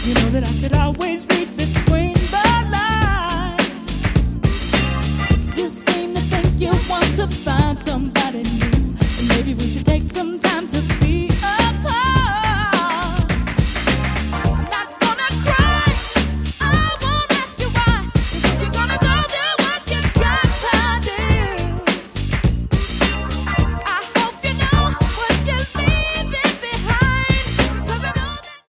You know that I could always read between the lines. You seem to think you want to find somebody new.